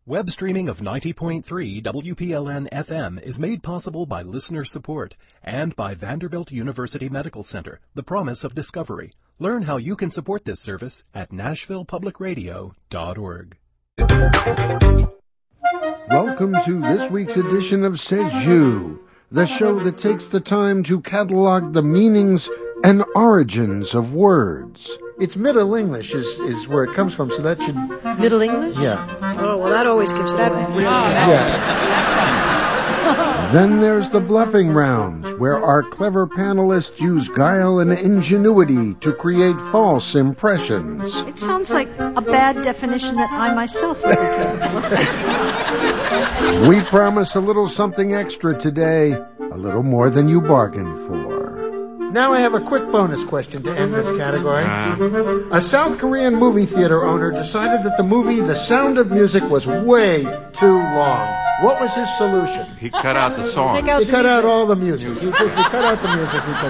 Web streaming of 90.3 WPLN-FM is made possible by listener support and by Vanderbilt University Medical Center, the promise of discovery. Learn how you can support this service at NashvillePublicRadio.org. Welcome to this week's edition of Says You, the show that takes the time to catalog the meanings and origins of words. It's Middle English is where it comes from, so that should... Middle English? Yeah. Oh, well, that always gives that real... Yeah. Then there's the bluffing rounds, where our clever panelists use guile and ingenuity to create false impressions. It sounds like a bad definition that I myself would be capable of. We promise a little something extra today, a little more than you bargained for. Now I have a quick bonus question to end this category. A South Korean movie theater owner decided that the movie The Sound of Music was way too long. What was his solution? He cut out the song. He cut out all the music. He cut out the music because,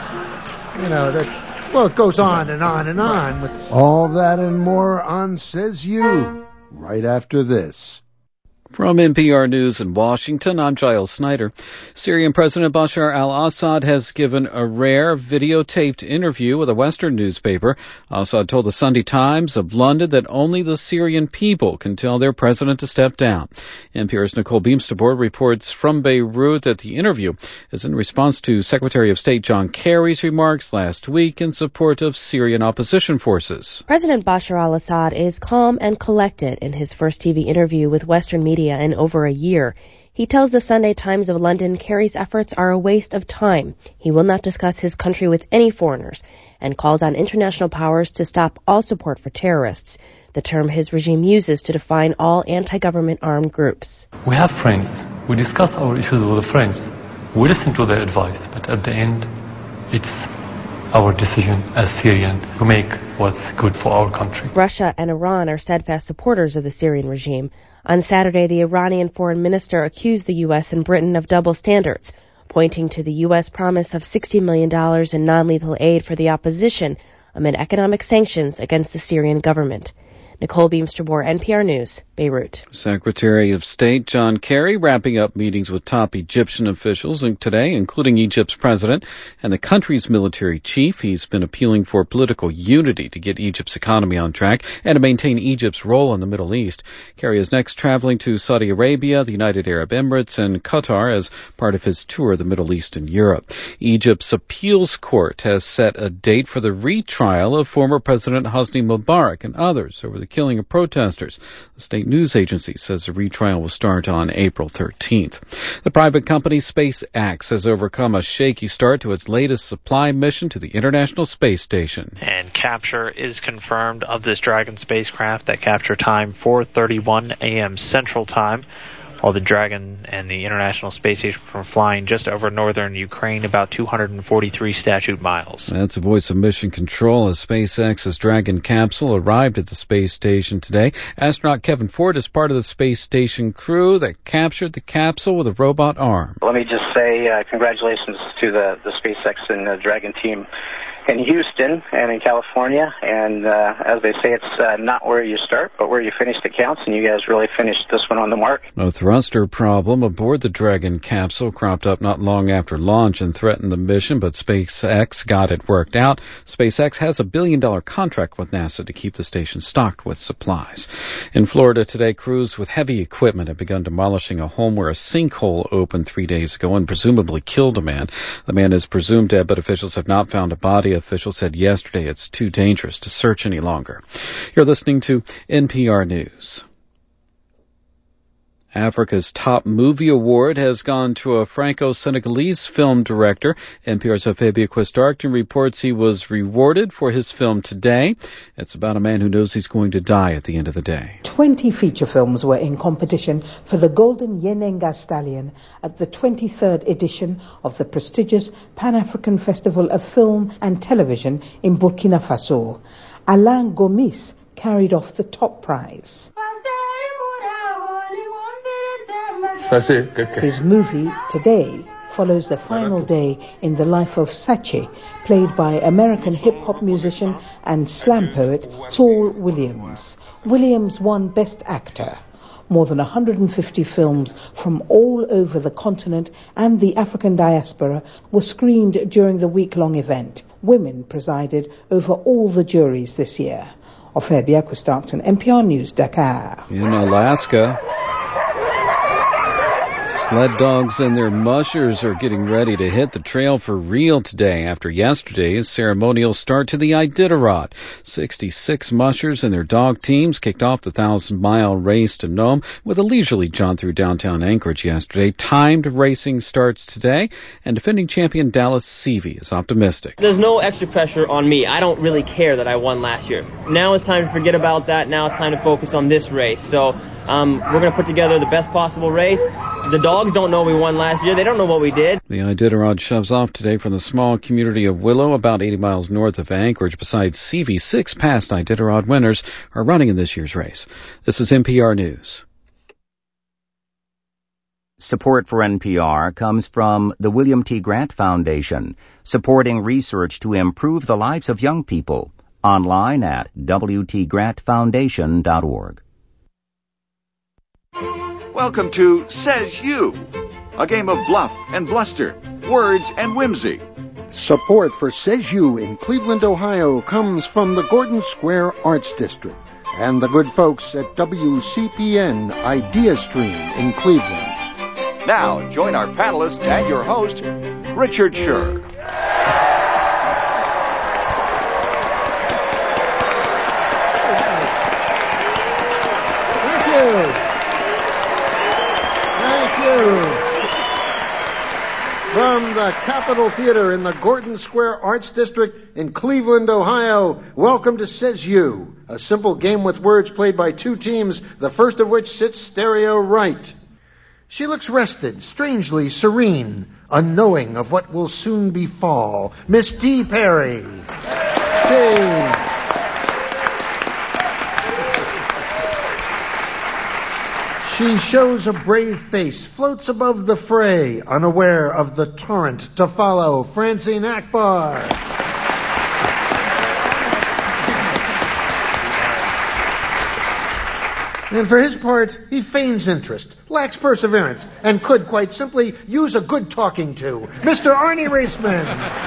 it goes on and on and on. All that and more on Says You, right after this. From NPR News in Washington, I'm Giles Snyder. Syrian President Bashar al-Assad has given a rare videotaped interview with a Western newspaper. Assad told the Sunday Times of London that only the Syrian people can tell their president to step down. NPR's Nicole Beamsterboard reports from Beirut that the interview is in response to Secretary of State John Kerry's remarks last week in support of Syrian opposition forces. President Bashar al-Assad is calm and collected in his first TV interview with Western media in over a year. He tells the Sunday Times of London Kerry's efforts are a waste of time. He will not discuss his country with any foreigners and calls on international powers to stop all support for terrorists, the term his regime uses to define all anti-government armed groups. We have friends. We discuss our issues with the friends. We listen to their advice, but at the end, it's our decision as Syrian to make what's good for our country. Russia and Iran are steadfast supporters of the Syrian regime. On Saturday, the Iranian foreign minister accused the U.S. and Britain of double standards, pointing to the U.S. promise of $60 million in non-lethal aid for the opposition amid economic sanctions against the Syrian government. Nicole Beamsterboard, NPR News, Beirut. Secretary of State John Kerry wrapping up meetings with top Egyptian officials today, including Egypt's president and the country's military chief. He's been appealing for political unity to get Egypt's economy on track and to maintain Egypt's role in the Middle East. Kerry is next traveling to Saudi Arabia, the United Arab Emirates, and Qatar as part of his tour of the Middle East and Europe. Egypt's appeals court has set a date for the retrial of former President Hosni Mubarak and others over the killing of protesters. The state news agency says the retrial will start on April 13th. The private company SpaceX has overcome a shaky start to its latest supply mission to the International Space Station. And capture is confirmed of this Dragon spacecraft. That capture time 4:31 a.m. Central Time. While the Dragon and the International Space Station were flying just over northern Ukraine, about 243 statute miles. That's the voice of Mission Control as SpaceX's Dragon capsule arrived at the space station today. Astronaut Kevin Ford is part of the space station crew that captured the capsule with a robot arm. Let me just say congratulations to the SpaceX and the Dragon team in Houston and in California, and as they say, it's not where you start, but where you finish that counts, and you guys really finished this one on the mark. A thruster problem aboard the Dragon capsule cropped up not long after launch and threatened the mission, but SpaceX got it worked out. SpaceX has a $1 billion contract with NASA to keep the station stocked with supplies. In Florida today, crews with heavy equipment have begun demolishing a home where a sinkhole opened 3 days ago and presumably killed a man. The man is presumed dead, but officials have not found a body. Officials said yesterday it's too dangerous to search any longer. You're listening to NPR News. Africa's top movie award has gone to a Franco-Senegalese film director. NPR's Fabia Quist-Arcton reports he was rewarded for his film today. It's about a man who knows he's going to die at the end of the day. 20 feature films were in competition for the Golden Yenenga Stallion at the 23rd edition of the prestigious Pan-African Festival of Film and Television in Burkina Faso. Alain Gomis carried off the top prize. His movie, Today, follows the final day in the life of Sache, played by American hip-hop musician and slam poet Saul Williams. Williams won Best Actor. more than 150 films from all over the continent and the African diaspora were screened during the week-long event. Women presided over all the juries this year. Ophelia Stockton, NPR News, Dakar. In Alaska, sled dogs and their mushers are getting ready to hit the trail for real today after yesterday's ceremonial start to the Iditarod. 66 mushers and their dog teams kicked off the 1,000-mile race to Nome with a leisurely jaunt through downtown Anchorage yesterday. Timed racing starts today, and defending champion Dallas Seavey is optimistic. There's no extra pressure on me. I don't really care that I won last year. Now it's time to forget about that. Now it's time to focus on this race. So we're going to put together the best possible race. The dogs don't know we won last year. They don't know what we did. The Iditarod shoves off today from the small community of Willow, about 80 miles north of Anchorage. Besides Seavey, 6 past Iditarod winners are running in this year's race. This is NPR News. Support for NPR comes from the William T. Grant Foundation, supporting research to improve the lives of young people. Online at wtgrantfoundation.org. Welcome to Says You, a game of bluff and bluster, words and whimsy. Support for Says You in Cleveland, Ohio comes from the Gordon Square Arts District and the good folks at WCPN Idea Stream in Cleveland. Now, join our panelists and your host, Richard Scher. Thank you. From the Capitol Theater in the Gordon Square Arts District in Cleveland, Ohio, welcome to Says You, a simple game with words played by 2 teams, the first of which sits stereo right. She looks rested, strangely serene, unknowing of what will soon befall. Miss Dee Perry. She shows a brave face, floats above the fray, unaware of the torrent to follow. Francine Akbar. And for his part, he feigns interest, lacks perseverance, and could quite simply use a good talking to. Mr. Arnie Reisman.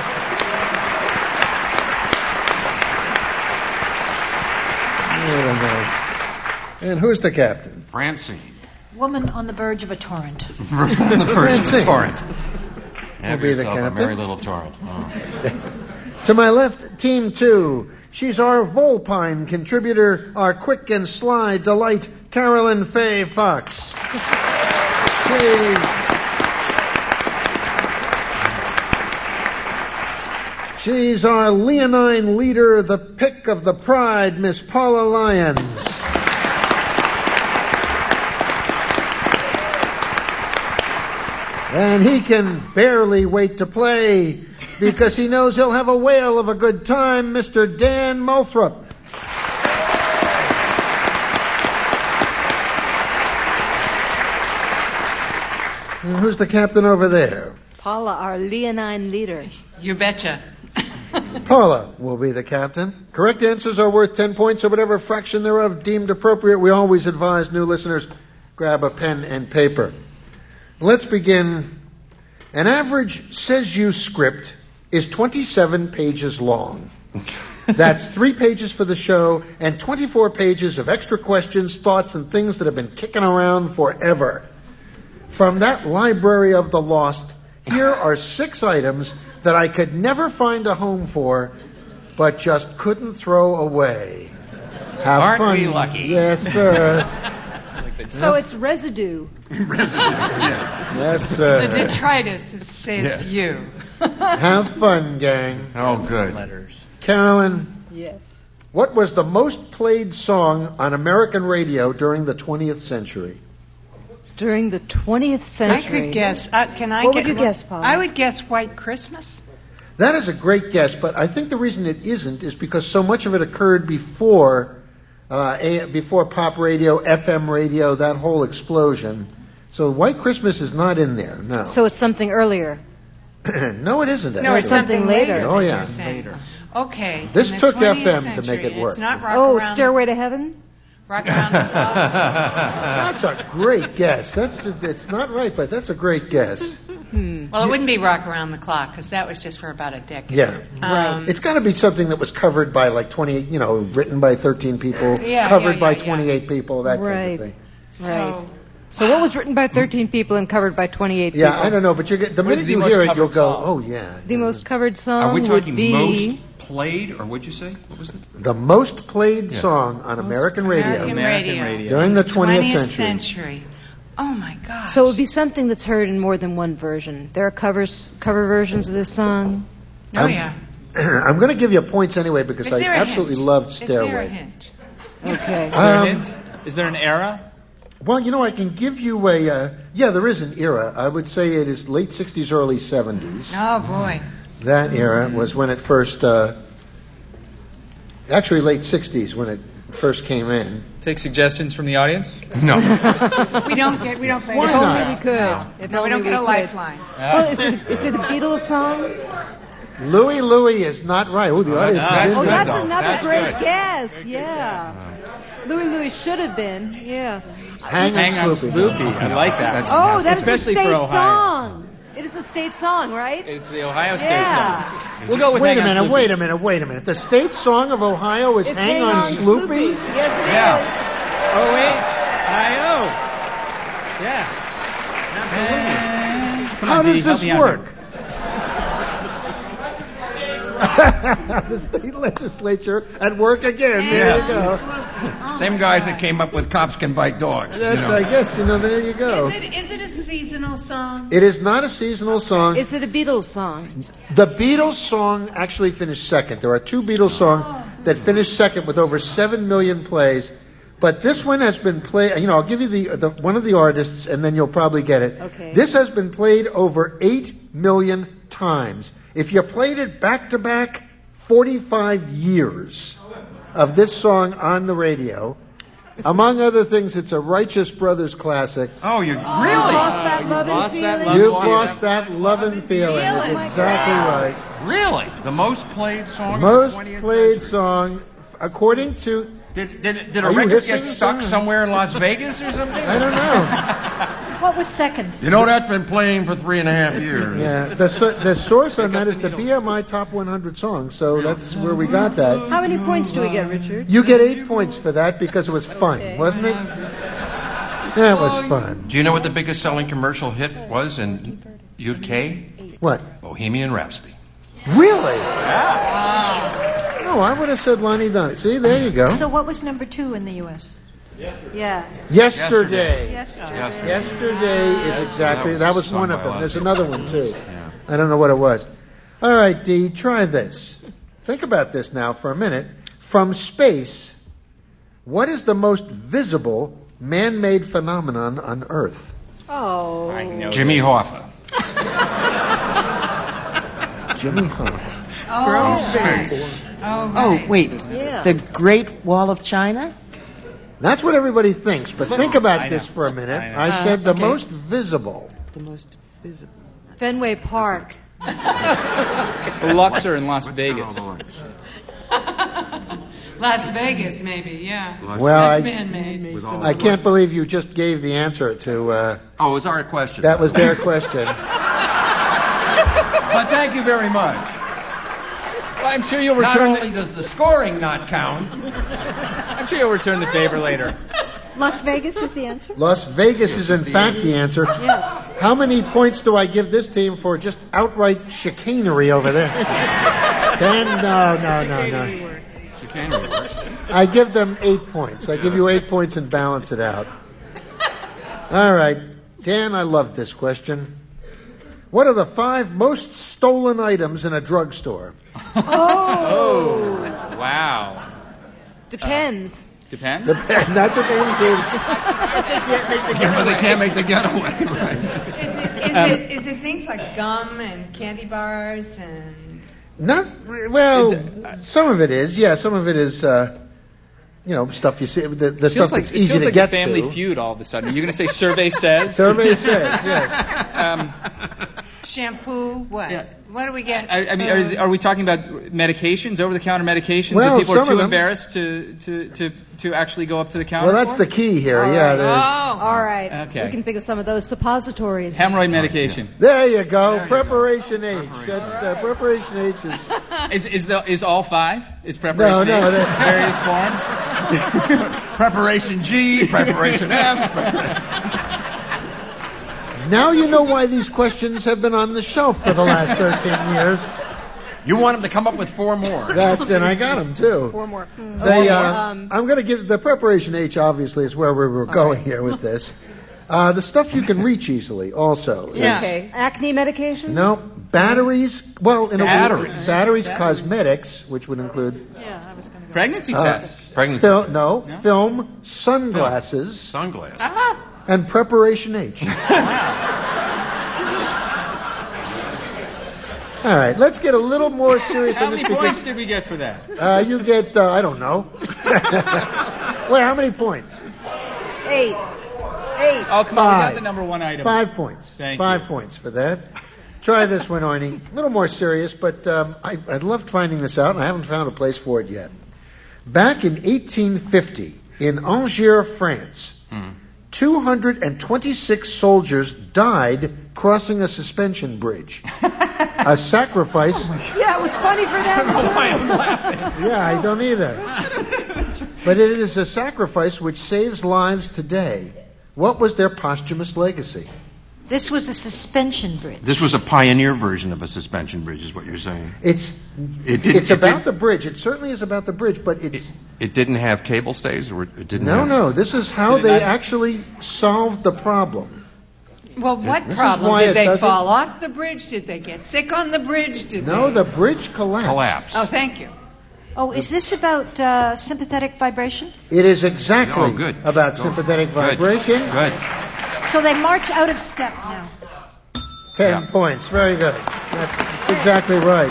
And who's the captain? Francine. Woman on the verge of a torrent. On the verge of a torrent. Have be yourself the a captain. merry little torrent. Oh. To my left, Team 2. She's our Volpine contributor, our quick and sly delight, Carolyn Faye Fox. She's our leonine leader, the pick of the pride, Miss Paula Lyons. And he can barely wait to play because he knows he'll have a whale of a good time, Mr. Dan Moulthrop. And who's the captain over there? Paula, our leonine leader. You betcha. Paula will be the captain. Correct answers are worth 10 points, or whatever fraction thereof deemed appropriate. We always advise new listeners, grab a pen and paper. Let's begin. An average Says You script is 27 pages long. That's 3 pages for the show and 24 pages of extra questions, thoughts, and things that have been kicking around forever. From that library of the lost, here are 6 items that I could never find a home for, but just couldn't throw away. Have Aren't fun. we lucky? Yes, sir. So it's residue. Yes, sir. The detritus of Says You. Have fun, gang. Oh, good. Carolyn, Yes. what was the most played song on American radio during the 20th century? During the 20th I century. could guess. Can I What get would you guess, Paula? I would guess White Christmas. That is a great guess, but I think the reason it isn't is because so much of it occurred before pop radio, FM radio, that whole explosion. So White Christmas is not in there, no. So it's something earlier. No, it isn't. No, actually. it's something later. Oh, yeah. Later. Okay. This in the took 20th FM to century, make it work. It's not rock Oh, around Stairway to Heaven? Rock around the clock. That's a great guess. It's not right, but that's a great guess. Well, it wouldn't be Rock Around the Clock because that was just for about a decade. Yeah. It's got to be something that was covered by like 28, written by 13 people, covered by 28 people, that kind of thing. So what was written by 13 people and covered by 28 people? Yeah, I don't know, but the minute you hear it, you'll go, oh, yeah. The most covered song Are we talking would be... most played, or what'd you say? What was it? The most played song on American radio during the 20th century. Oh, my gosh. So it would be something that's heard in more than one version. There are cover versions of this song? Oh, yeah. I'm going to give you points anyway because I absolutely loved Stairway. Is there a hint? Okay. Is there a hint? Is there an era? Well, I can give you there is an era. I would say it is late 60s, early 70s. Oh, boy. That era was when it first, actually late 60s when it first came in. Take suggestions from the audience? No. we don't play. Why If not? only we could. No, we don't get a lifeline. Well, is it a Beatles song? Louie Louie is not right. Oh, the audience is in that's there. another great guess. Yeah. Louie Louie should have been. Yeah. Hang on Sloopy. I like that. That's especially a state for Ohio. song. It is a state song, right? It's the Ohio State Yeah. song. We'll go with Wait a Hang On minute, Sloopy. wait a minute. The state song of Ohio is Hang on Sloopy? Yes, it is. O-H-I-O. Yeah. Absolutely. How does this work? The state legislature at work again. There you go. Same guys that came up with Cops Can Bite Dogs. That's, I guess, there you go. Is it a seasonal song? It is not a seasonal song. Is it a Beatles song? The Beatles song actually finished second. There are two Beatles songs that finished second with over 7 million plays. But this one has been played, I'll give you the one of the artists and then you'll probably get it. Okay. This has been played over 8 million times. If you played it back to back, 45 years of this song on the radio. Among other things, it's a Righteous Brothers classic. Oh, you really? Lost that love and feeling. You've lost that love and feeling. That's exactly right. Really? The most played song Most of the 20th played century? song, according to... Did Are a you record hissing get or stuck something? somewhere in Las Vegas or something? I don't know. What was second? That's been playing for 3.5 years. Yeah, the source on that is the BMI Top 100 song, so that's where we got that. How many points do we get, Richard? You get 8 points for that because it was fun, wasn't it? Yeah, it was fun. Do you know what the biggest selling commercial hit was in UK? What? Bohemian Rhapsody. Really? No, I would have said Lonnie Donegan. See, there you go. So what was number 2 in the U.S.? Yeah. Yesterday. Yesterday is exactly, that was one of them. There's another one, too. I don't know what it was. All right, Dee, try this. Think about this now for a minute. From space, what is the most visible man-made phenomenon on Earth? Oh. I know Jimmy Hoffa. Jimmy Hoffa. From space. Oh, wait. Yeah. The Great Wall of China? That's what everybody thinks, but think about this for a minute. I said the most visible. The most visible. Fenway Park. The Luxor in Las Vegas. Las Vegas, maybe, yeah. Well, That's man-made. I can't believe you just gave the answer to... it was our question. That was their question. But thank you very much. Well, I'm sure you'll Not return. only does the scoring not count. I'm sure you'll return the favor later. Las Vegas is the answer? Las Vegas is in fact the answer. Yes. How many points do I give this team for just outright chicanery over there? 10? No. Chicanery works. I give them 8 points. I give you 8 points and balance it out. All right. Dan, I love this question. What are the 5 most stolen items in a drugstore? Oh. Wow. Depends. Depends? Not depends. They can't make the getaway. Right. Is it things like gum and candy bars and... Not well. Some of it is. Yeah, some of it is. Stuff you see. The stuff that's easy to get to. It feels like a Family to. Feud all of a sudden. You're going to say survey says? Survey says, yes. Shampoo, what? Yeah. What do we get? I mean, are we talking about medications, over-the-counter medications Well, that people are some too of them. embarrassed to actually go up to the counter Well, that's for? the key here. All Yeah, right. there's. All right. Okay. We can think of some of those suppositories. Hemorrhoid medication. There you go. Preparation H. That's Preparation H is. Is all 5? Is preparation No, H various forms? Preparation G, Preparation F. Now you know why these questions have been on the shelf for the last 13 years. You want him to come up with 4 more. That's and I got them too. 4 more. I'm going to give the Preparation H. Obviously, is where we were going here with this. The stuff you can reach easily also. Yeah. Okay. Acne medication? No, batteries. Well, in Batteries. a way, batteries, cosmetics, which would include Pregnancy tests. Pregnancy. film, sunglasses, Sunglasses. and Preparation H. All right, let's get a little more serious How on this many points because did we get for that? you get, I don't know. Wait, how many points? 8. Oh, come on, we got the number 1 item. 5 points. Thank 5 you. points for that. Try this one, Arnie. A little more serious, but I loved finding this out, and I haven't found a place for it yet. Back in 1850, in Angers, France, 226 soldiers died crossing a suspension bridge. A sacrifice. Yeah, it was funny for them. Yeah, I don't either. But it is a sacrifice which saves lives today. What was their posthumous legacy? This was a suspension bridge. This was a pioneer version of a suspension bridge, is what you're saying. It's about the bridge. It certainly is about the bridge, but it didn't have cable stays, or it didn't. No. This is how they actually solved the problem. Well, what This is problem? why Did it they doesn't- fall off the bridge? Did they get sick on the bridge? No, the bridge collapsed. Oh, thank you. Oh, is this about sympathetic vibration? It is exactly Oh, good. about sympathetic vibration. Good. So they march out of step now. 10 points. Very good. That's exactly right.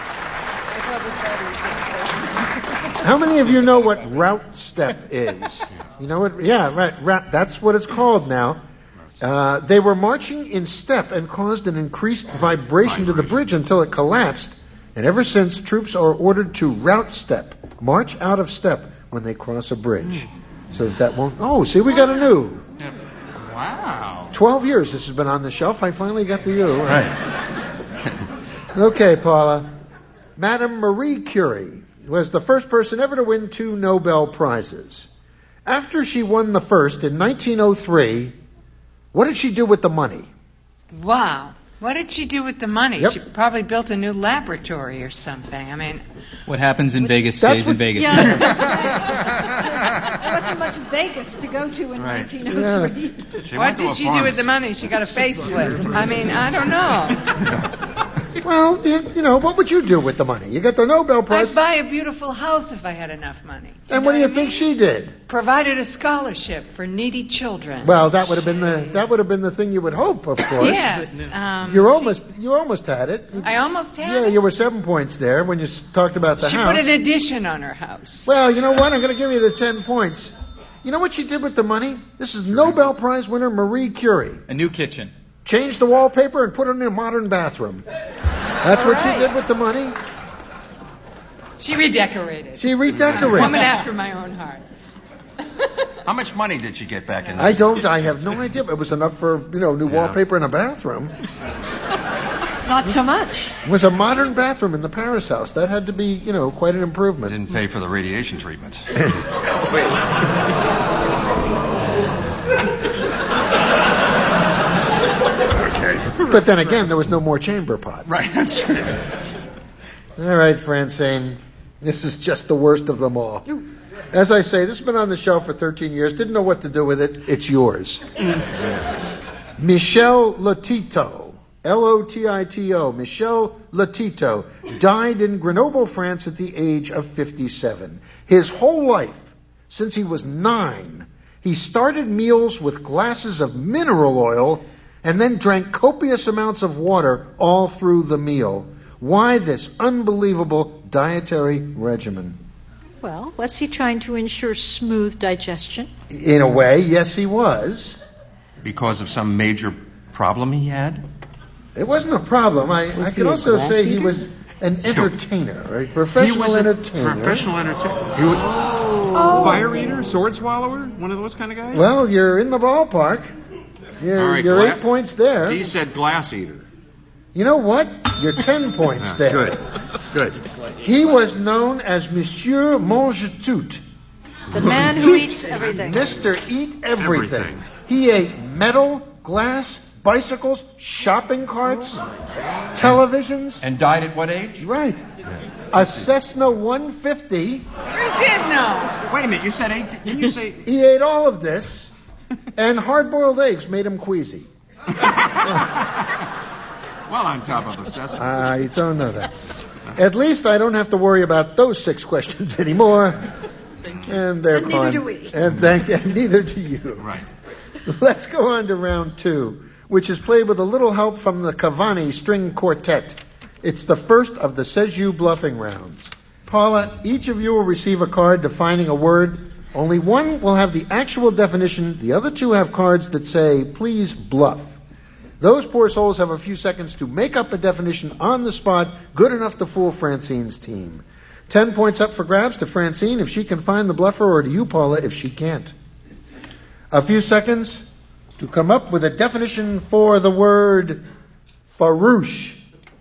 How many of you know what route step is? You know what? Yeah, right. That's what it's called now. They were marching in step and caused an increased vibration to the bridge until it collapsed. And ever since, troops are ordered to route step, march out of step when they cross a bridge. So that won't... Oh, see, we got a new. Wow. 12 years this has been on the shelf. I finally got the U. Right. Okay, Paula. Madame Marie Curie was the first person ever to win 2 Nobel Prizes. After she won the first in 1903, what did she do with the money? Wow. What did she do with the money? Yep. She probably built a new laboratory or something. I mean, What happens in Vegas stays in Vegas. Yeah. There wasn't much Vegas to go to in 1903. what did she do with the money? She got a facelift. I mean, I don't know. Well, you know, what would you do with the money? You got the Nobel Prize. I'd buy a beautiful house if I had enough money. And what do you think she did? Provided a scholarship for needy children. Well, that would have been the thing you would hope, of course. Yes. You almost had it. I almost had Yeah, it. you were 7 points there when you talked about the She house. put an addition on her house. Well, you know what? I'm going to give you the 10 points. You know what she did with the money? This is Nobel Prize winner Marie Curie. A new kitchen. Changed the wallpaper and put it in a modern bathroom. That's what she did with the money. She redecorated. She redecorated. Woman after my own heart. How much money did she get back in? I have no idea. It was enough for, new wallpaper in a bathroom. Not so much. It was a modern bathroom in the Paris house. That had to be, quite an improvement. Didn't pay for the radiation treatments. But then again, there was no more chamber pot. Right, that's true. All right, Francine. This is just the worst of them all. As I say, this has been on the shelf for 13 years. Didn't know what to do with it. It's yours. Michel Lotito, Lotito, Michel Lotito, died in Grenoble, France at the age of 57. His whole life, since he was 9, he started meals with glasses of mineral oil and then drank copious amounts of water all through the meal. Why this unbelievable dietary regimen? Well, was he trying to ensure smooth digestion? In a way, yes, he was. Because of some major problem he had? It wasn't a problem. I could also say he was an entertainer, a professional entertainer. Professional entertainer. He was fire eater, sword swallower, one of those kind of guys? Well, you're in the ballpark. You're 8 points there. He said glass eater. You know what? You're 10 points there. Good. He was known as Monsieur Mange-Tout. The man who eats everything. Mr. Eat Everything. He ate metal, glass, bicycles, shopping carts, televisions. And died at what age? Right. A Cessna 150. You did know. Wait a minute, you said 8? Didn't you say? He ate all of this, and hard-boiled eggs made him queasy. Well, on top of a Cessna. I don't know that. At least I don't have to worry about those 6 questions anymore. And they're fun. Neither do we. And neither do you. Right. Let's go on to round 2, which is played with a little help from the Cavani String Quartet. It's the first of the Says You bluffing rounds. Paula, each of you will receive a card defining a word. Only one will have the actual definition. The other 2 have cards that say, please bluff. Those poor souls have a few seconds to make up a definition on the spot, good enough to fool Francine's team. 10 points up for grabs to Francine if she can find the bluffer, or to you, Paula, if she can't. A few seconds to come up with a definition for the word farouche.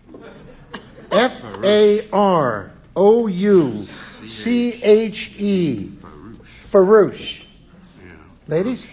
Farouche. Farouche. Ladies?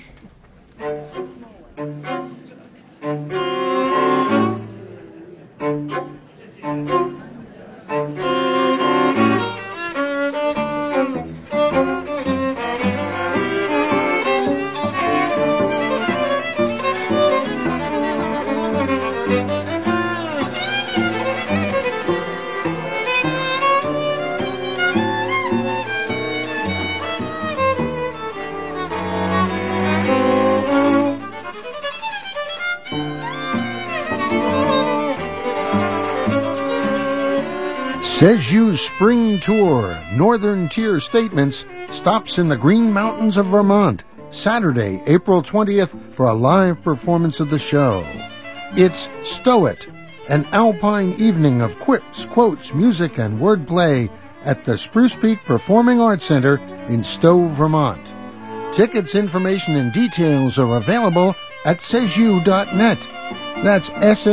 Says You's Spring Tour, Northern Tier Statements, stops in the Green Mountains of Vermont, Saturday, April 20th, for a live performance of the show. It's Stow It, an alpine evening of quips, quotes, music, and wordplay at the Spruce Peak Performing Arts Center in Stowe, Vermont. Tickets, information, and details are available at saysyou.net. That's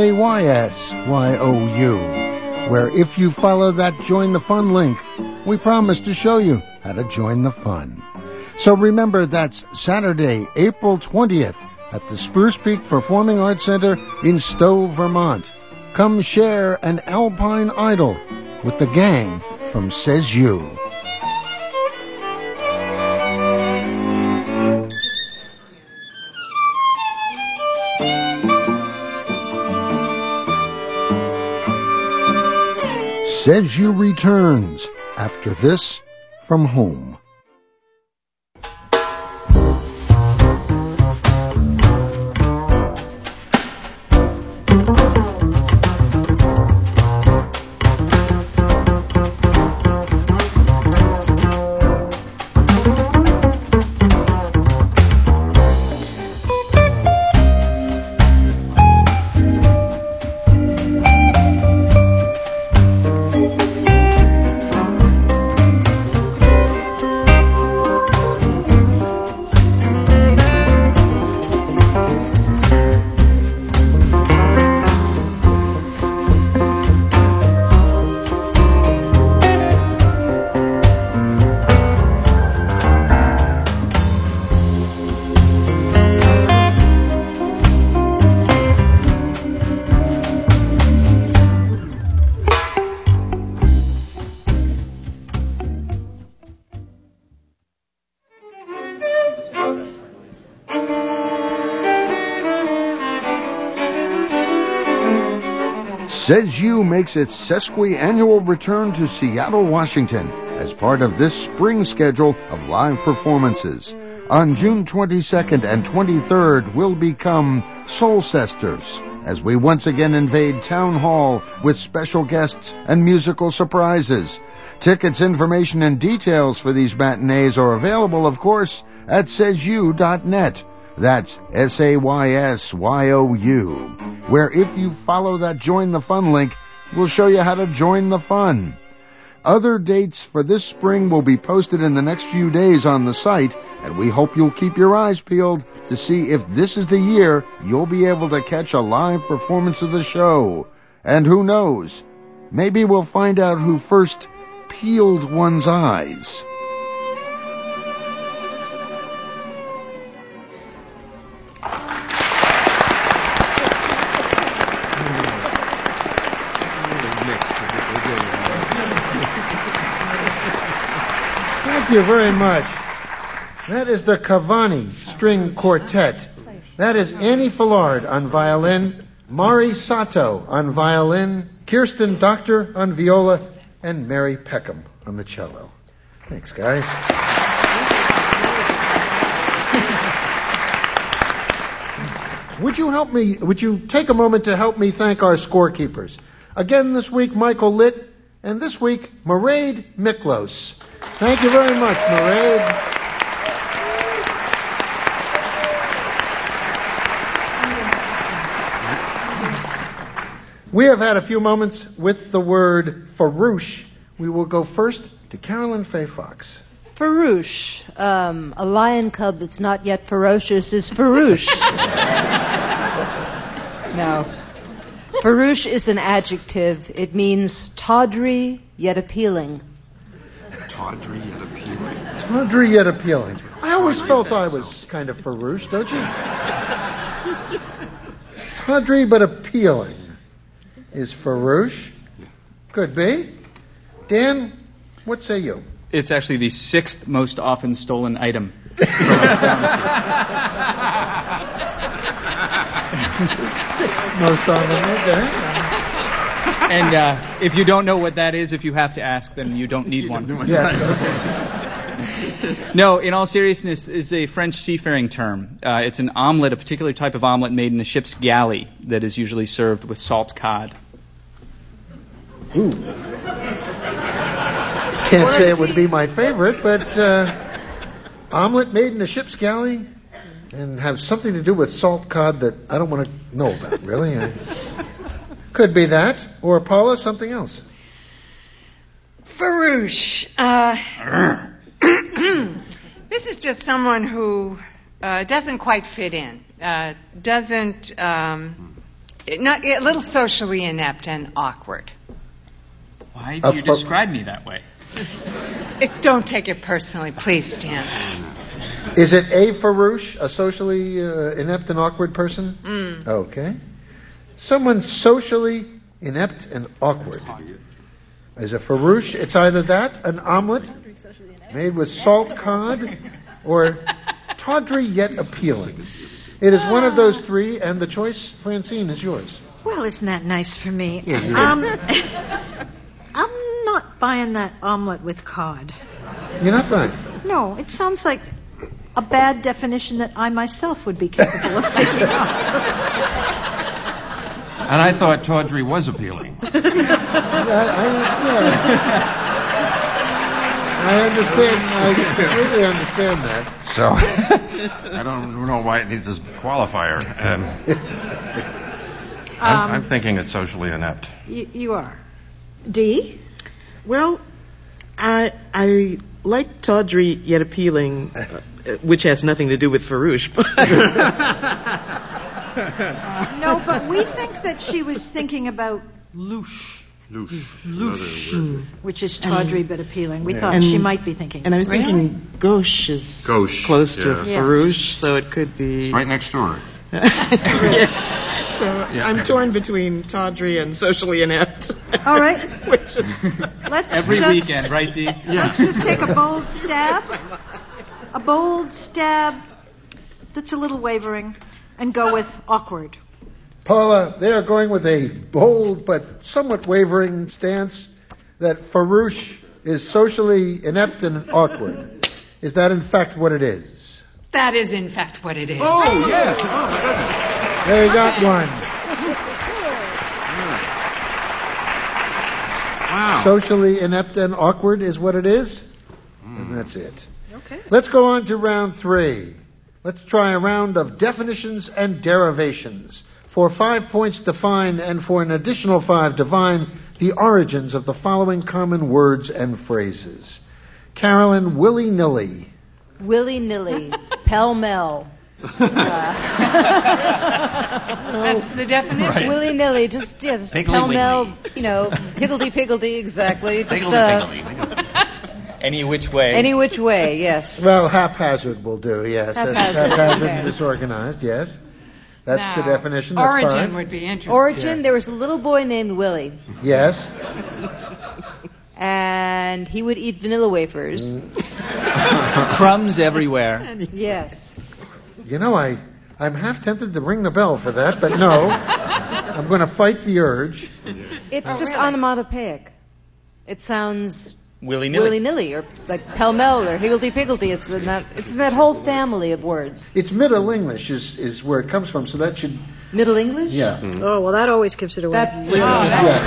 SAYSYOU. Where if you follow that Join the Fun link, we promise to show you how to join the fun. So remember, that's Saturday, April 20th at the Spruce Peak Performing Arts Center in Stowe, Vermont. Come share an alpine idol with the gang from Says You. Says You returns after this from home. Says You makes its sesquiannual return to Seattle, Washington as part of this spring schedule of live performances. On June 22nd and 23rd, we'll become Soulcesters as we once again invade Town Hall with special guests and musical surprises. Tickets, information, and details for these matinees are available, of course, at saysyou.net. That's SAYSYOU, where if you follow that Join the Fun link, we'll show you how to join the fun. Other dates for this spring will be posted in the next few days on the site, and we hope you'll keep your eyes peeled to see if this is the year you'll be able to catch a live performance of the show. And who knows, maybe we'll find out who first peeled one's eyes. Thank you very much. That is the Cavani String Quartet. That is Annie Fillard on violin, Mari Sato on violin, Kirsten Doctor on viola, and Mary Peckham on the cello. Thanks, guys. Would you take a moment to help me thank our scorekeepers? Again this week, Michael Litt, and this week, Mairead Miklos. Thank you very much, Mairead. We have had a few moments with the word farouche. We will go first to Carolyn Faye Fox. Farouche. A lion cub that's not yet ferocious is farouche. No. Farouche is an adjective. It means tawdry yet appealing. Tawdry yet appealing. Tawdry yet appealing. I always felt I was kind of farouche, don't you? Tawdry but appealing is farouche. Could be. Dan, what say you? It's actually the 6th most often stolen item. Sixth most often, okay. And if you don't know what that is, if you have to ask, then you don't need one. Yes, okay. No, in all seriousness, is a French seafaring term. It's an omelet, a particular type of omelet made in a ship's galley that is usually served with salt cod. Ooh. Can't say it would be my favorite, but omelet made in a ship's galley and have something to do with salt cod that I don't want to know about, really. Could be that. Or, Paula, something else. Farouche. This is just someone who doesn't quite fit in. Not a little socially inept and awkward. Why do you describe me that way? Don't take it personally, please, Dan. Is it a farouche, a socially inept and awkward person? Mm. Okay. Someone socially inept and awkward. Is a farouche, it's either that, an omelet made with salt cod, or tawdry yet appealing. It is one of those three, and the choice, Francine, is yours. Well, isn't that nice for me? Yes, I'm not buying that omelet with cod. You're not buying? No, it sounds like a bad definition that I myself would be capable of figuring out. And I thought tawdry was appealing. I understand. I completely understand that. So, I don't know why it needs this qualifier. I'm thinking it's socially inept. You are. Dee? Well, I like tawdry yet appealing, which has nothing to do with farouche. No, but we think that she was thinking about louche. Louche. Which is tawdry but appealing. We thought she might be thinking. And I was thinking gauche is close to farouche, so it could be... Right next door. So I'm torn between tawdry and socially inept. All right. Which is every weekend, right, Dee? Let's just take a bold stab. A bold stab that's a little wavering, and go with awkward. Paula, they are going with a bold but somewhat wavering stance that farouche is socially inept and awkward. Is that in fact what it is? That is, in fact, what it is. Oh, yes. There you got one. Wow. Socially inept and awkward is what it is. And that's it. Okay. Let's go on to round 3. Let's try a round of definitions and derivations. For 5 points, define, and for an additional 5, divine the origins of the following common words and phrases. Carolyn, willy-nilly. Willy-nilly. Pell-mell. That's the definition. Right. Willy-nilly, just pell-mell, higgledy-piggledy, exactly. Any which way. Any which way, yes. Well, haphazard will do, yes. Haphazard and okay. disorganized, yes. That's Now, the definition. That's origin fine. would be interesting. Origin, there was a little boy named Willie. Yes. And he would eat vanilla wafers. Crumbs everywhere. Yes. You know, I'm half tempted to ring the bell for that, but no. I'm going to fight the urge. It's just onomatopoeic. It sounds willy-nilly. Willy-nilly, or like pell-mell, or higgledy-piggledy. It's in that whole family of words. It's Middle English is where it comes from, so that should... Middle English? Yeah. Oh, well, that always gives it away. Yes.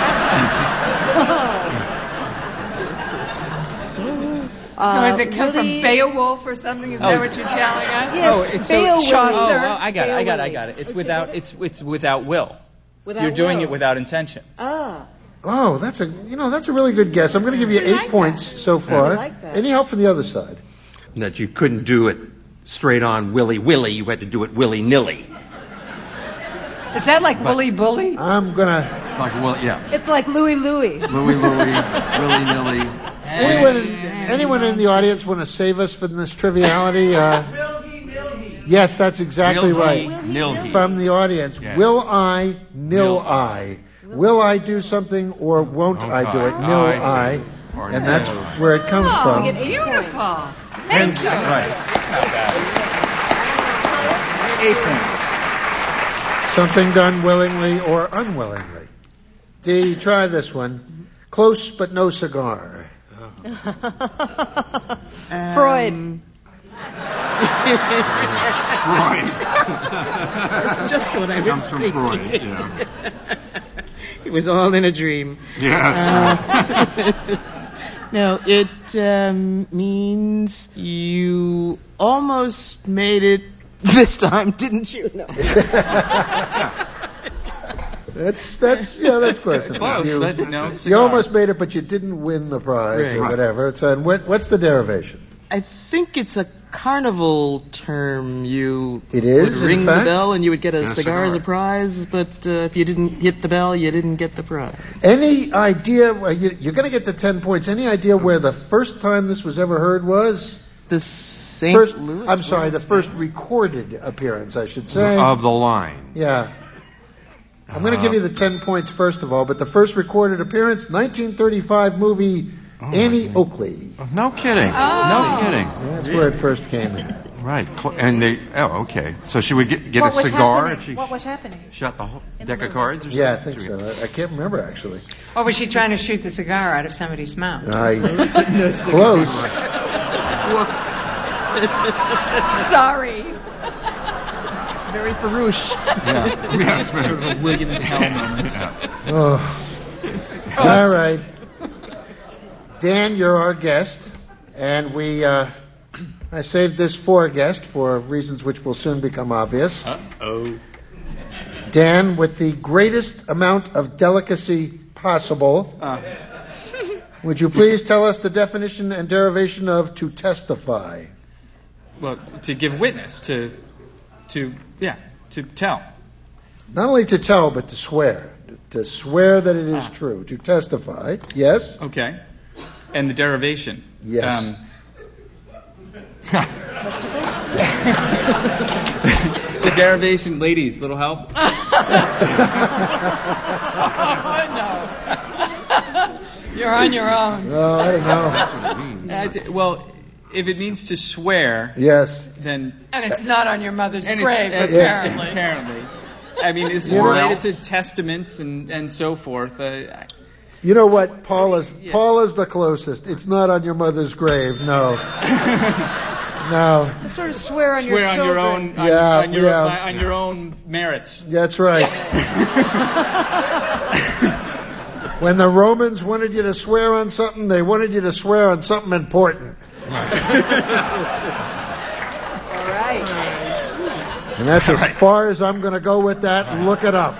So does it come from Beowulf or something? Is that what you're telling us? Yes, it's Beowulf. Chaucer. I got it. It's without will. Without You're doing will. it without intention. Ah. Oh, that's a really good guess. I'm going to give you 8 points so far. I like that. Any help from the other side? That you couldn't do it straight on willy-willy. You had to do it willy-nilly. Is that like Wooly Bully? I'm going to... It's like, yeah. It's like Louie. Louie, willy-nilly. Anyone in the audience want to save us from this triviality? Yes, that's exactly right. Nil-he. From the audience. Yeah. Will I, nil I. Will I do something or won't I do it? Nil I. And that's where it comes from. Beautiful. Thank you. Right. 8 points. Something done willingly or unwillingly. D, try this one. Close but no cigar. Freud. Freud. That's just what I was Comes from thinking. Freud, yeah. It was all in a dream. Yes. No, it means you almost made it this time, didn't you? No. That's close enough. Close, but no You cigar. almost made it, but you didn't win the prize or Right. whatever. So, what's the derivation? I think it's a carnival term. You It is, would ring in the fact. bell and you would get a And a cigar as a cigar. prize, but if you didn't hit the bell, you didn't get the prize. Any idea? You're going to get the 10 points. Any idea where the first time this was ever heard was? The St. First, Louis. I'm sorry, the first recorded appearance, I should say. Of the line. Yeah. I'm going to give you the 10 points first of all, but the first recorded appearance, 1935 movie Annie Oakley. No kidding. No kidding. That's where it first came in. Right. And okay. So she would get a What was cigar happening? if she What was happening? shut the whole deck of cards or something? Yeah, I think so. I can't remember, actually. Or was she trying to shoot the cigar out of somebody's mouth? Close. Whoops. Sorry. Very Farouche. Yeah. Yes, Sort of a William Tell moment. Oh. All right. Dan, you're our guest, and I saved this for a guest for reasons which will soon become obvious. Uh-oh. Dan, with the greatest amount of delicacy possible, would you please tell us the definition and derivation of to testify? Well, to give witness, to tell. Not only to tell, but to swear. To swear that it is true. To testify. Yes? Okay. And the derivation. Yes. It's a derivation, ladies. Little help. Oh, no. You're on your own. Oh, I don't know. Well, if it means to swear, Yes. then And it's not on your mother's and grave, it's- apparently. Apparently. I mean, it's You know- related to testaments and so forth. You know what? Paula's the closest. It's not on your mother's grave. No. No. You sort of swear on Swear your on children. your own, on your own merits. That's right. When the Romans wanted you to swear on something, they wanted you to swear on something important. All right. right. And that's as far as I'm going to go with that. Look it up.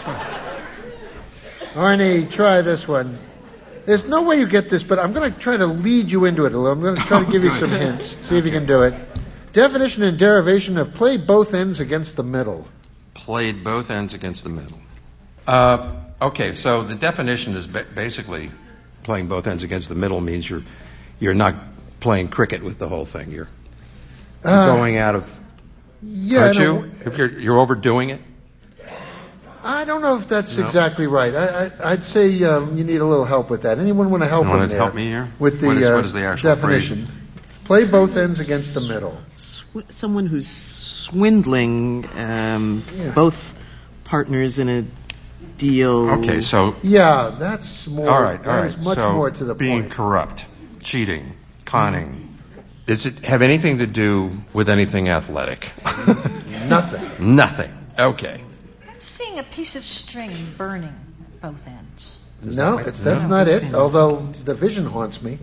Arnie, try this one. There's no way you get this, but I'm going to try to lead you into it a little. I'm going to try to give you some hints. See if you can do it. Definition and derivation of play both ends against the middle. Played both ends against the middle. Okay, so the definition is basically playing both ends against the middle means you're not playing cricket with the whole thing. You're going out of. Yeah, aren't you? If you're overdoing it. I don't know if that's exactly right. I'd say you need a little help with that. Anyone want to help him there? Help me here? With the what is the actual definition? Phrase? Play both ends against the middle. Someone who's swindling both partners in a deal. Okay, so yeah, that's more. All right. That is much so more to the being point. corrupt, cheating, conning. Does it have anything to do with anything athletic? Nothing. Nothing. Okay. I'm seeing a piece of string burning both ends. No, that's not it, although the vision haunts me.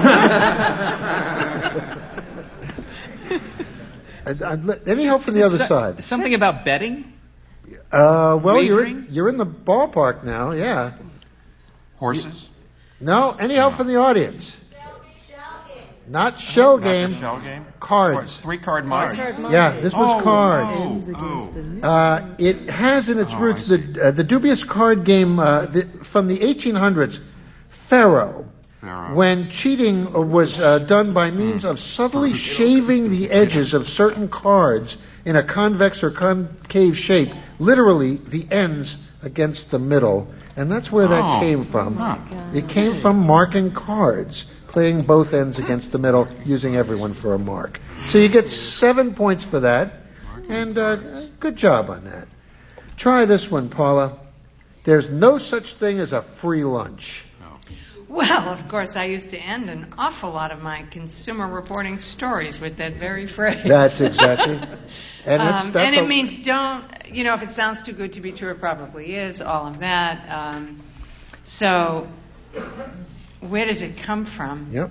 Any help from the other side? Something about betting? Well, you're in the ballpark now, yeah. Horses? No, any help from the audience? Not shell game. Not the shell game? Cards. 3-card Monte? Yeah, this was cards. It has in its roots the dubious card game from the 1800s, Pharaoh, when cheating was done by means of subtly shaving the edges of certain cards in a convex or concave shape, literally the ends against the middle. And that's where that came from. It came from marking cards, playing both ends against the middle, using everyone for a mark. So you get 7 points for that, and good job on that. Try this one, Paula. There's no such thing as a free lunch. Well, of course, I used to end an awful lot of my consumer reporting stories with that very phrase. That's exactly. And it means don't, if it sounds too good to be true, it probably is, all of that. So where does it come from? Yep.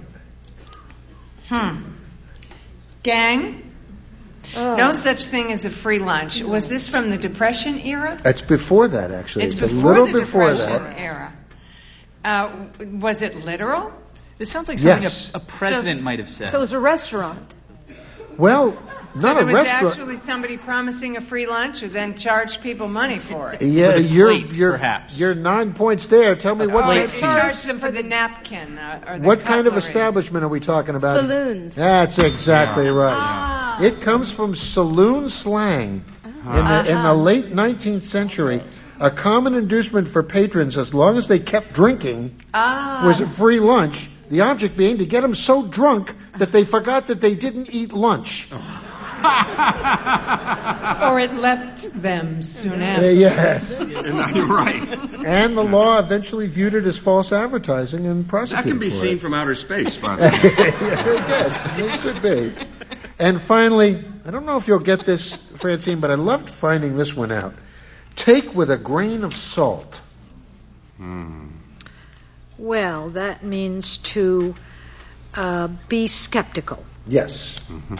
Gang? No such thing as a free lunch. Was this from the Depression era? It's before that, actually. It's a little the before Depression that. era. Was it literal? This sounds like something Yes. a president might have said. So it was a restaurant. Well, not so a there was restaurant. actually somebody promising a free lunch who then charged people money for it. Yeah, perhaps. You're 9 points there. Tell me what. They charged them for the napkin or the What kind of cutlery. establishment are we talking about? Saloons. That's exactly right. It comes from saloon slang. In the late 19th century, a common inducement for patrons, as long as they kept drinking, was a free lunch. The object being to get them so drunk that they forgot that they didn't eat lunch. Or it left them soon after. Yes. You're right. And the law eventually viewed it as false advertising and That prosecuted can be for seen it. from outer space, by the way. Yes, it could be. And finally, I don't know if you'll get this, Francine, but I loved finding this one out. Take with a grain of salt. Well, that means to be skeptical. Yes.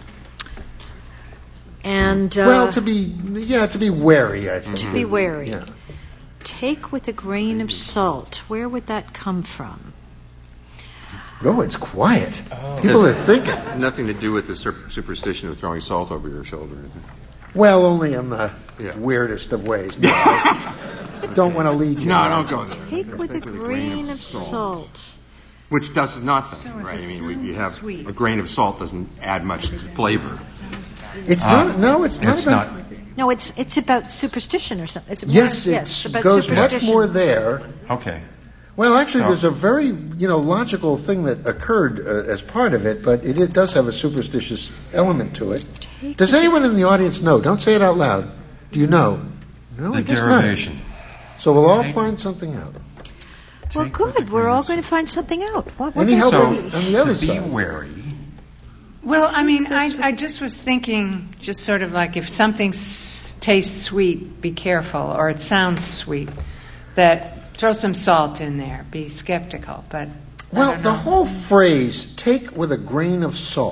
And Well, to be wary, I think. to be wary. Yeah. Take with a grain of salt. Where would that come from? Oh, it's quiet. People are thinking. Nothing to do with the superstition of throwing salt over your shoulder. Well, only in the weirdest of ways. No, don't want to lead you. No, don't go there. Take with a grain of salt. Which does nothing, right? I mean, you have a grain of salt doesn't add much flavor. It's not. No, it's not It's about. not. No, it's about superstition or something. Is it Yes, more? it about goes much superstition. more there. Okay. Well, actually, So- there's a very logical thing that occurred as part of it, but it does have a superstitious element to it. Does anyone in the audience know? Don't say it out loud. Do you know? No, The I guess not. derivation. So we'll all find something out. Well, good. We're all going to find something out. What Any help so, on the other to be side? wary. Well, I mean, I just was thinking, just sort of like if something tastes sweet, be careful, or it sounds sweet, that throw some salt in there, be skeptical. But Well, the whole phrase "take with a grain of salt"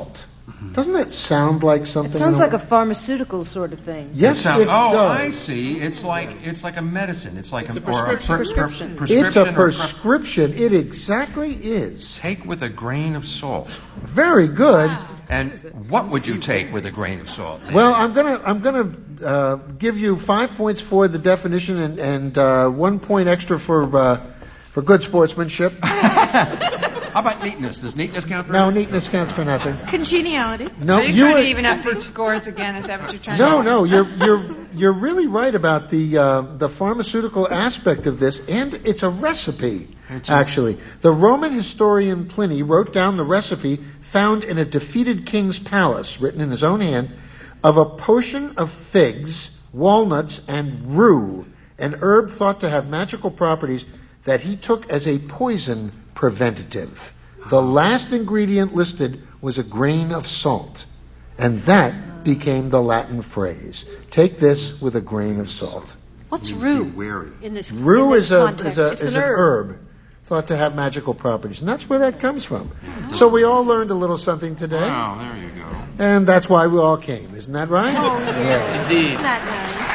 Doesn't that sound like It something? sounds like a pharmaceutical sort of thing. Yes, it does. I see. It's like a medicine. It's like a prescription. It's a prescription. It exactly is. Take with a grain of salt. Very good. Wow. And what would you take with a grain of salt? Well, I'm gonna give you 5 points for the definition and 1 point extra for good sportsmanship. How about neatness? Does neatness count for No, anything? neatness counts for nothing. Congeniality. No, Are you trying to even up these scores again? Is that what you're trying to do? No, you're really right about the pharmaceutical aspect of this, and it's a recipe, actually. The Roman historian Pliny wrote down the recipe found in a defeated king's palace, written in his own hand, of a potion of figs, walnuts, and rue, an herb thought to have magical properties that he took as a poison preventative. The last ingredient listed was a grain of salt, and that became the Latin phrase. Take this with a grain of salt. What's rue in this Rue in this is an context? herb thought to have magical properties, and that's where that comes from. So we all learned a little something today. Wow, there you go. And that's why we all came, isn't that right? Oh, yeah. Indeed. Isn't that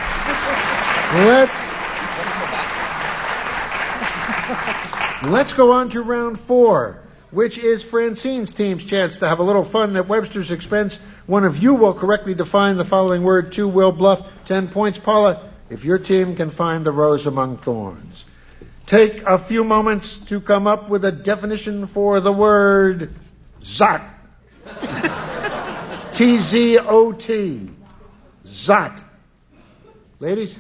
Let's go on to round 4, which is Francine's team's chance to have a little fun at Webster's expense. One of you will correctly define the following word. 2 will bluff. 10 points. Paula, if your team can find the rose among thorns. Take a few moments to come up with a definition for the word zot. T-Z-O-T. Zot. Ladies?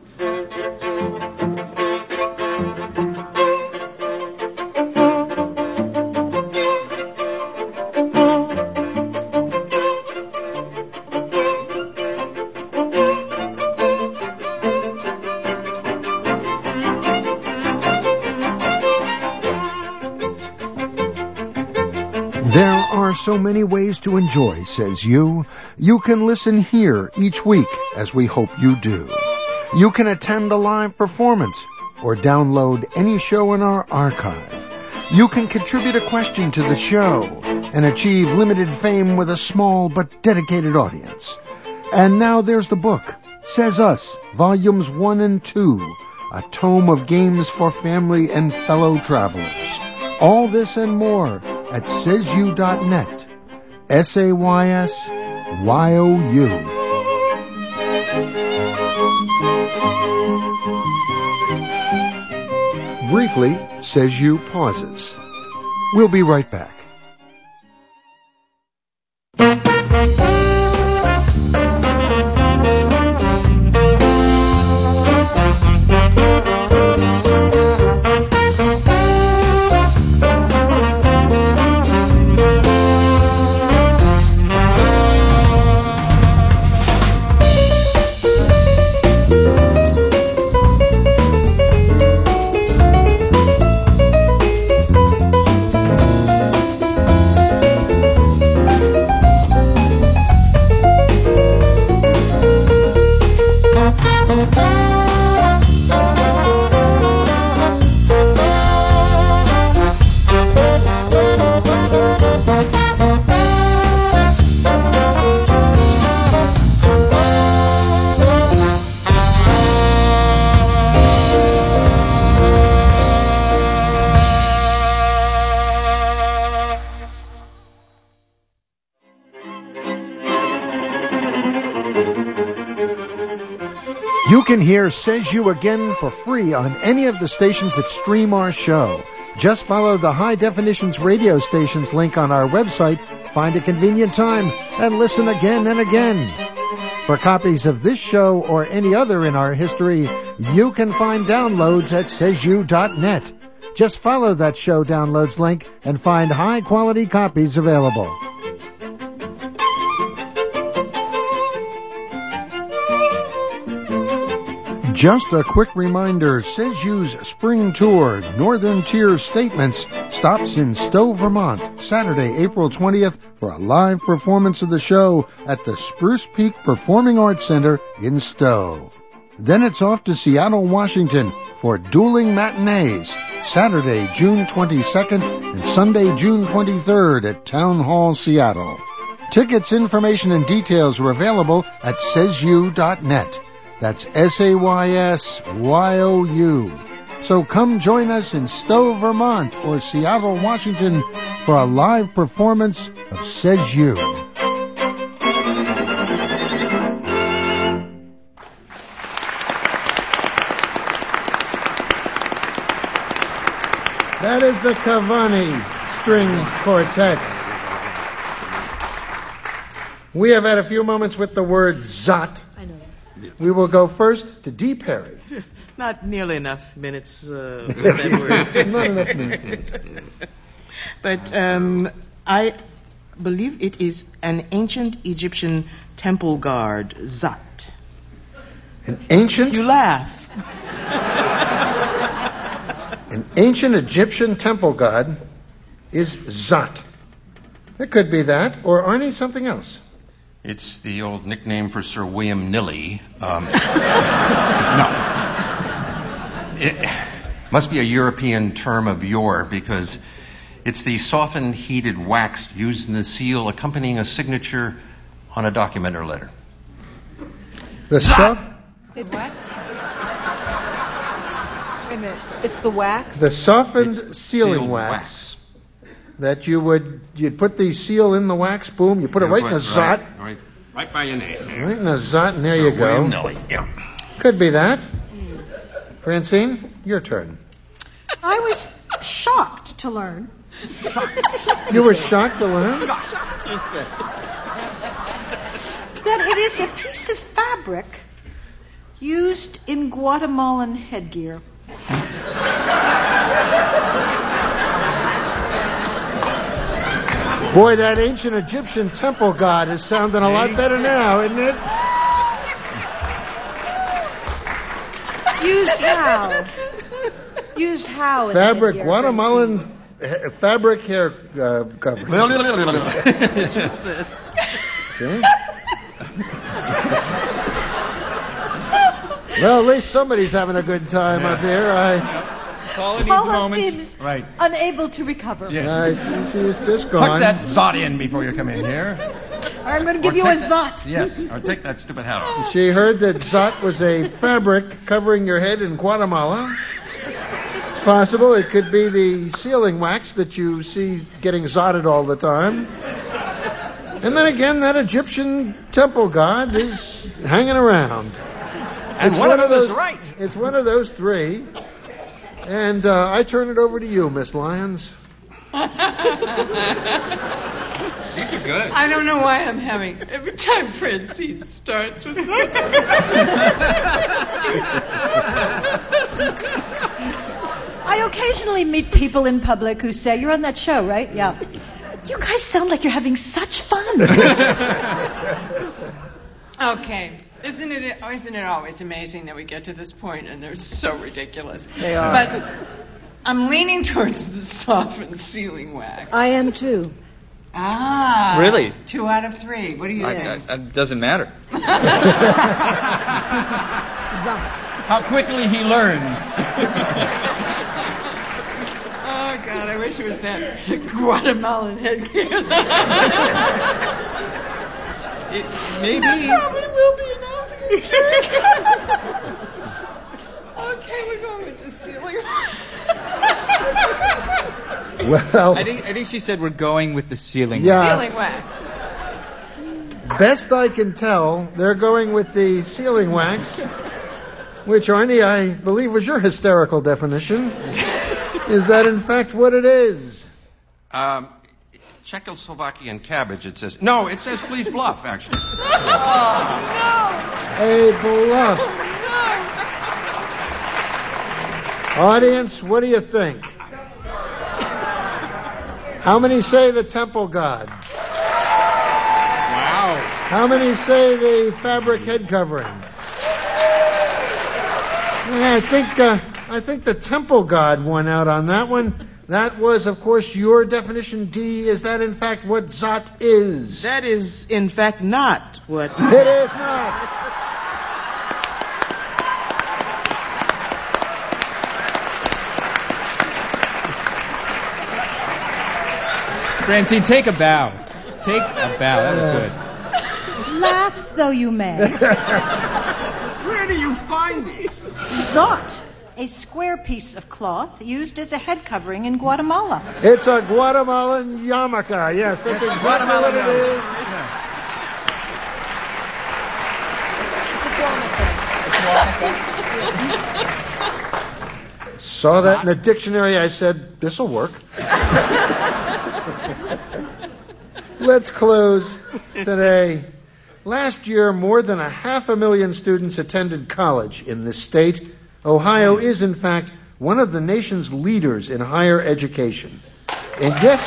There are so many ways to enjoy, says you. You can listen here each week, as we hope you do. You can attend a live performance or download any show in our archive. You can contribute a question to the show and achieve limited fame with a small but dedicated audience. And now there's the book, Says Us, Volumes 1 and 2, a tome of games for family and fellow travelers. All this and more at saysyou.net. SAYSYOU. Briefly, Says You pauses. We'll be right back. You can hear Says You again for free on any of the stations that stream our show. Just follow the High Definitions radio stations link on our website, find a convenient time, and listen again and again. For copies of this show or any other in our history, you can find downloads at saysyou.net. Just follow that show downloads link and find high-quality copies available. Just a quick reminder, Says You's spring tour, Northern Tier Statements, stops in Stowe, Vermont, Saturday, April 20th for a live performance of the show at the Spruce Peak Performing Arts Center in Stowe. Then it's off to Seattle, Washington for Dueling Matinees, Saturday, June 22nd and Sunday, June 23rd at Town Hall, Seattle. Tickets, information, and details are available at saysyou.net. That's SAYSYOU. So come join us in Stowe, Vermont, or Seattle, Washington, for a live performance of Says You. That is the Cavani String Quartet. We have had a few moments with the word zot. I know. We will go first to Dee Perry. Not nearly enough minutes with that word. Not enough minutes. But I believe it is an ancient Egyptian temple guard, Zat. An ancient? You laugh. An ancient Egyptian temple god is Zat. It could be that, or Arnie, something else. It's the old nickname for Sir William Nilly. No. It must be a European term of yore, because it's the softened, heated wax used in the seal accompanying a signature on a document or letter. The what? Wait a minute. It's the wax? The softened sealing wax that you'd put the seal in the wax, boom, you put it right in a zot. Right by your name. Right in a zot, and there you go. William Nilly, yeah. Could be that. Francine, your turn. I was shocked to learn. You were shocked to learn? That it is a piece of fabric used in Guatemalan headgear. Boy, that ancient Egyptian temple god is sounding a lot better now, isn't it? Used how? Used how? Fabric, Guatemalan fabric hair cover. Okay. Well, at least somebody's having a good time up here. Paula seems unable to recover. Yes. She's just gone. Tuck that zot in before you come in here. I'm going to give you a zot. Yes, or take that stupid hat off. She heard that zot was a fabric covering your head in Guatemala. It's possible it could be the sealing wax that you see getting zotted all the time. And then again, that Egyptian temple god is hanging around. And it's one of them is right. It's one of those three. And I turn it over to you, Miss Lyons. These are good. I don't know why I'm having every time Francine starts with I occasionally meet people in public who say, "You're on that show, right?" Yeah. You guys sound like you're having such fun. Okay. Isn't it always amazing that we get to this point and they're so ridiculous? They are. But I'm leaning towards the softened sealing wax. I am too. Ah. Really? 2 out of 3. What do you think? It doesn't matter. How quickly he learns. Oh, God, I wish it was that Guatemalan headgear. Maybe. It probably will be enough. Okay, we're going with the ceiling. Well, I think she said we're going with the ceiling. Yeah. Ceiling wax. Best I can tell, they're going with the sealing wax, which, Arnie, I believe was your hysterical definition. Is that in fact what it is? Czechoslovakian cabbage, it says. No, it says please bluff, actually. A bluff. Audience, what do you think? How many say the temple god? Wow. How many say the fabric head covering? I think the temple god won out on that one. That was, of course, your definition, D. Is that, in fact, what zot is? That is, in fact, not what... It is not. Francine, take a bow. Take a bow. That was good. Laugh though you may. Where do you find these? Zot, a square piece of cloth used as a head covering in Guatemala. It's a Guatemalan yarmulke. Yes, that's exactly what it is. Saw that in a dictionary. I said, this'll work. Let's close today. Last year, more than 500,000 students attended college in this state. Ohio is, in fact, one of the nation's leaders in higher education. And yes,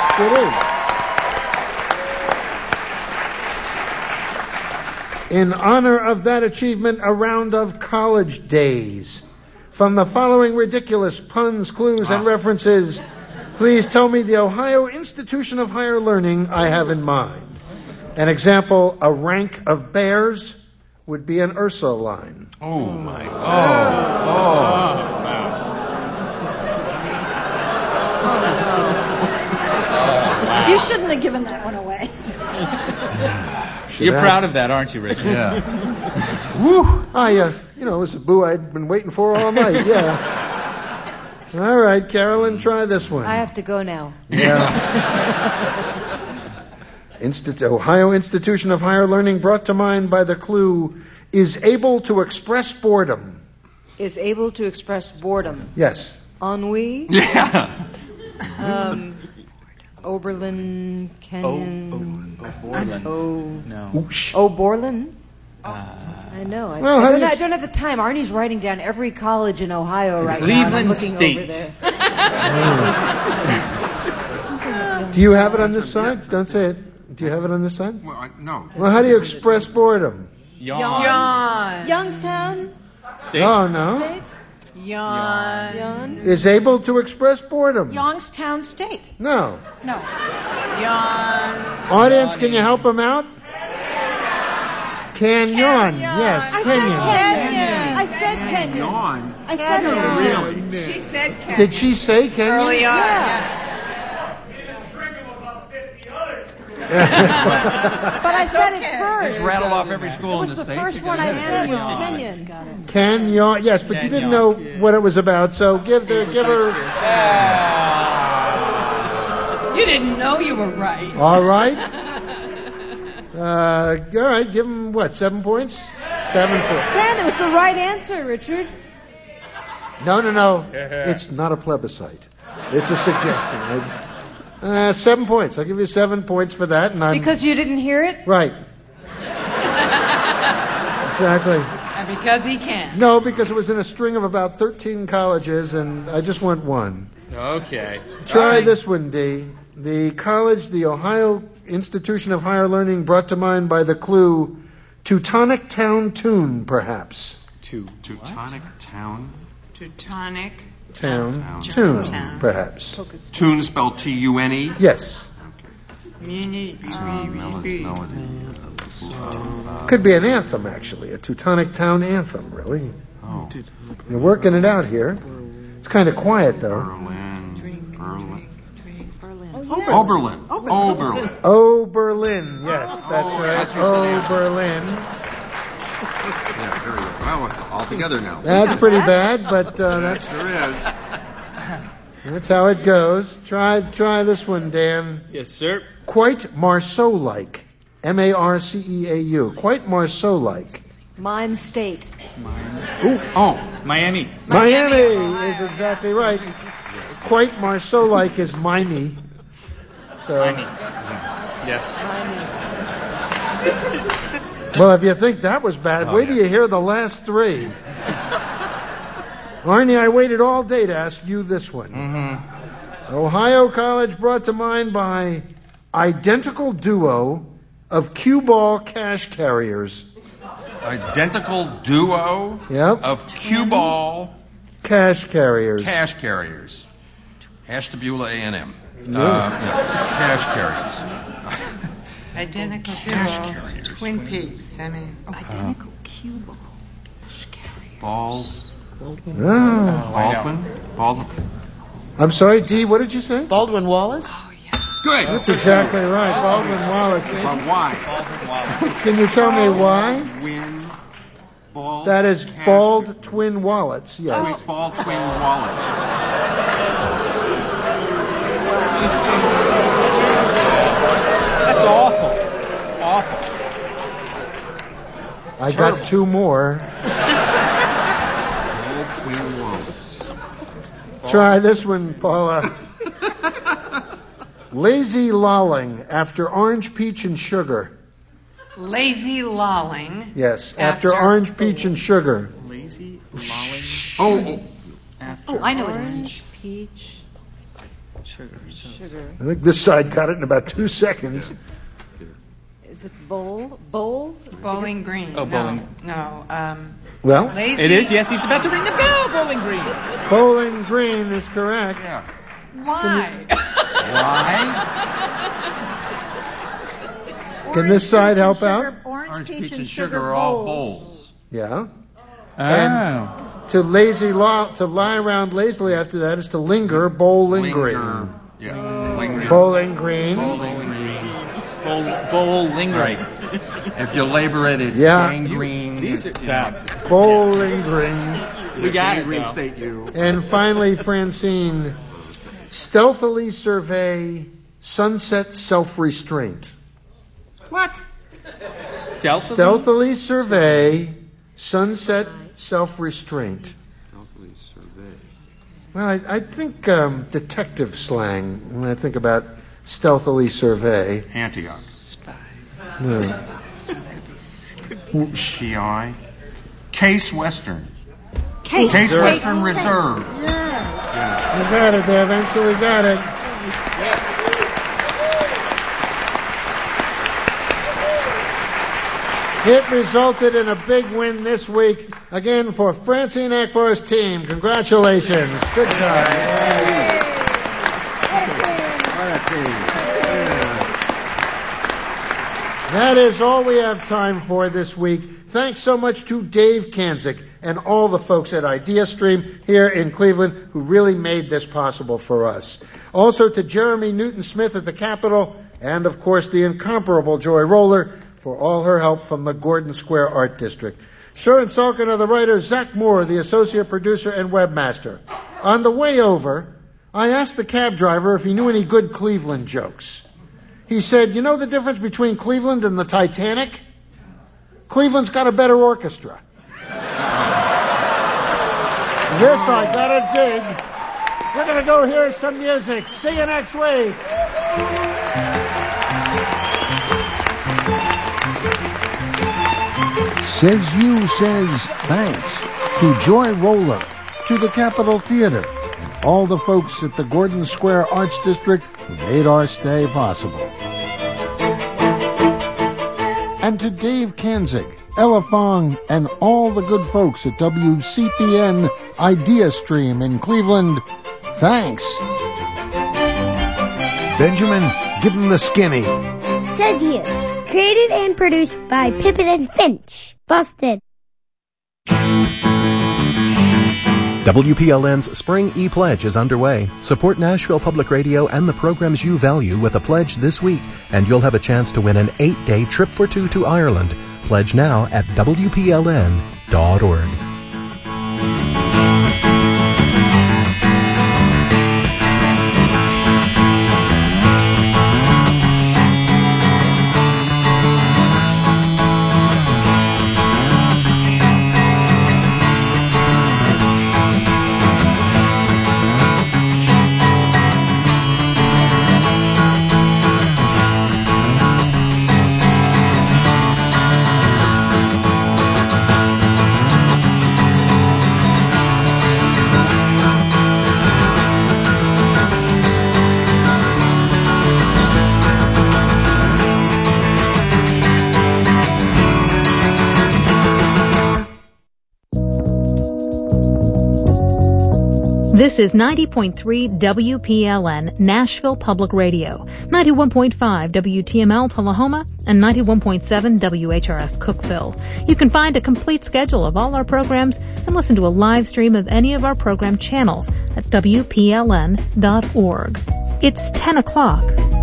it is. In honor of that achievement, a round of college days. From the following ridiculous puns, clues, and references, please tell me the Ohio Institution of Higher Learning I have in mind. An example, a rank of bears would be an Ursuline. Oh, my. You shouldn't have given that one away. You're proud of that, aren't you, Richard? Yeah. Woo! It was a boo I'd been waiting for all night, yeah. All right, Carolyn, try this one. I have to go now. Yeah. Ohio Institution of Higher Learning, brought to mind by the clue, is able to express boredom. Is able to express boredom. Yes. Ennui. Yeah. Oberlin Canyon. Oberlin. No. Oberlin. I know. I don't have the time. Arnie's writing down every college in Ohio right now. Cleveland looking State. Over there. Do you have it on this side? Don't say it. Do you have it on this side? Well, no. Well, how do you express boredom? Yawn. Youngstown. State. Oh, no. State. Yawn. Is able to express boredom. Youngstown State. No. No. Yawn. Audience, can you help him out? Canyon. Yes, Canyon. I said Kenyon. Yawn. I said it. Really? She said Kenyon. Did she say Canyon? Early on, Yeah. But I said it first. Just rattle off every school in the state. The first one I said was Kenyon. Canyon. Yes, but you didn't know what it was about, so give her. You didn't know you were right. All right. All right, give him, 7 points? 7 points. 10. It was the right answer, Richard. No. It's not a plebiscite. It's a suggestion. 7 points. I'll give you 7 points for that. And Because you didn't hear it? Right. Exactly. And because he can. No, because it was in a string of about 13 colleges, and I just want one. Okay. Try this one, D. The college, the Ohio Institution of Higher Learning, brought to mind by the clue, Teutonic Town Tune, perhaps. Teutonic Town? Teutonic Town Tune, perhaps. Tune spelled T-U-N-E? Yes. Melody. Could be an anthem, actually, a Teutonic Town anthem, really. Oh. You're working it out here. It's kind of quiet, though. Oberlin. Oberlin, yes, that's right. Oberlin. Yeah, very good. Well, all together now. That's pretty bad, but that's how it goes. Try this one, Dan. Yes, sir. Quite Marceau-like. M-A-R-C-E-A-U. Quite Marceau-like. Mime State. Miami. Miami is exactly right. Quite Marceau-like is Miami. So. Yes. Well, if you think that was bad, wait till you hear the last three. Arnie, I waited all day to ask you this one. Mm-hmm. Ohio College, brought to mind by identical duo of cue ball cash carriers. Identical duo of cue ball cash carriers. Ashtabula A&M. Cash carriers. Identical duo. Twin Peaks. Identical cue ball. Balls. Baldwin. I'm sorry, D, what did you say? Baldwin Wallace? Good. That's exactly right. Baldwin Wallace. But why? Can you tell me why? Win. Bald. That is bald twin wallets. Yes. Bald twin wallets. That's awful. Awful. I got two more. Bald twin wallets. Try this one, Paula. Lazy lolling after orange, peach, and sugar. Lazy lolling. Yes, after orange, peach, and sugar. Lazy lolling. Oh, I know what it is. Orange, peach, Sugar. I think this side got it in about 2 seconds. Is it bowl? Bowling Green. Oh, Bowling. No. Well, Lazy. It is. Yes, he's about to ring the bell. Bowling Green. Bowling Green is correct. Yeah. Why? Can this side help out? Orange, Peach, and sugar are all bowls. Yeah. Oh. And to lie around lazily after that is to linger, bowling green. Yeah. Linger. Bowling green. Bowling Right. If you labor it, it's gangrene. These are Bowling green. We got it. Gangrene State U. And finally, Francine, stealthily survey sunset self-restraint. What? Stealthily survey sunset self-restraint. Well, I think detective slang when I think about stealthily survey. Antioch. No. PI. Case Western. Case Western Reserve. Yes. You got it. They eventually got it. It resulted in a big win this week, again for Francine Akbar's team. Congratulations. Good job. That is all we have time for this week. Thanks so much to Dave Kanzik and all the folks at IdeaStream here in Cleveland who really made this possible for us. Also to Jeremy Newton-Smith at the Capitol, and of course the incomparable Joy Roller for all her help from the Gordon Square Art District. Sharon Salkin are the writers, Zach Moore, the associate producer and webmaster. On the way over, I asked the cab driver if he knew any good Cleveland jokes. He said, you know the difference between Cleveland and the Titanic? Cleveland's got a better orchestra. This I gotta dig. We're gonna go hear some music. See you next week. Says You says thanks to Joy Roller, to the Capitol Theater, and all the folks at the Gordon Square Arts District who made our stay possible. And to Dave Kanzik, Ella Fong, and all the good folks at WCPN IdeaStream in Cleveland, thanks. Benjamin, give him the skinny. Says You. Created and produced by Pippin and Finch. Boston. WPLN's Spring E-Pledge is underway. Support Nashville Public Radio and the programs you value with a pledge this week, and you'll have a chance to win an 8-day trip for two to Ireland. Pledge now at WPLN.org. This is 90.3 WPLN, Nashville Public Radio, 91.5 WTML Tullahoma, and 91.7 WHRS Cookeville. You can find a complete schedule of all our programs and listen to a live stream of any of our program channels at WPLN.org. It's 10 o'clock.